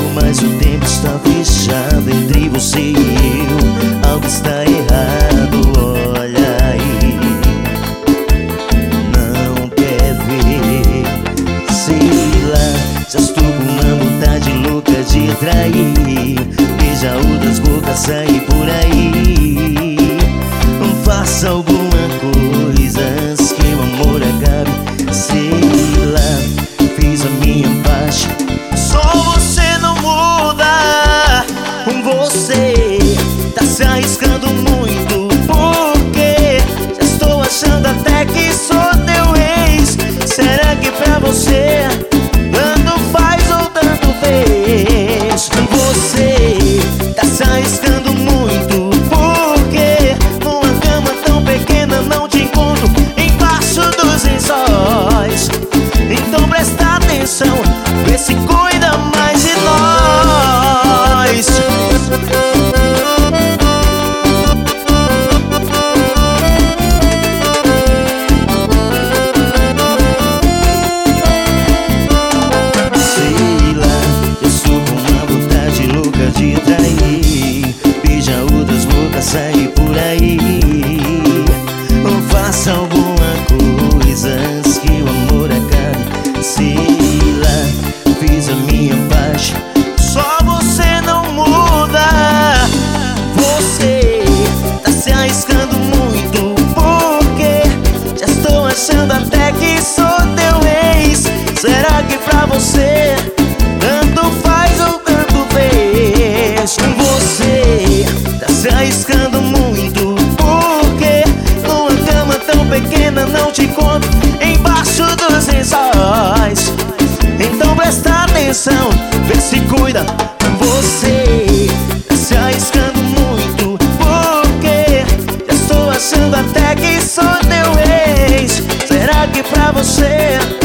mas o tempo está fechado entre você e eu. Algo está errado, olha aí. Não quer ver, sei lá. Já estou com uma vontade louca de trair. Beija outras bocas, sair por aí. Faça alguma coisa antes que o amor acabe. Sei lá, fiz a minha parte. Só você não muda. Você tá se arriscando muito. Porque já estou achando até que sou teu ex. Será que pra você tanto faz ou tanto fez? Você tá se arriscando muito. Porque numa cama tão pequena não te encontro embaixo dos lençóis. Então presta atenção, vê se cuida mais de nós. Sei lá, eu estou com uma vontade louca de trair. Beija outras bocas, sair por aí. Faça alguma coisa antes que o amor acabe. Sei lá, fiz a minha parte. Só você não muda. Você tá se arriscando muito. Porque já estou achando até que sou teu ex. Será que pra você tanto faz ou tanto fez? Você tá se arriscando muito. Porque numa cama tão pequena não te encontro embaixo dos lençóis. Então presta atenção, vê se cuida. Você tá se arriscando muito. Porque já estou achando até que sou teu ex. Será que pra você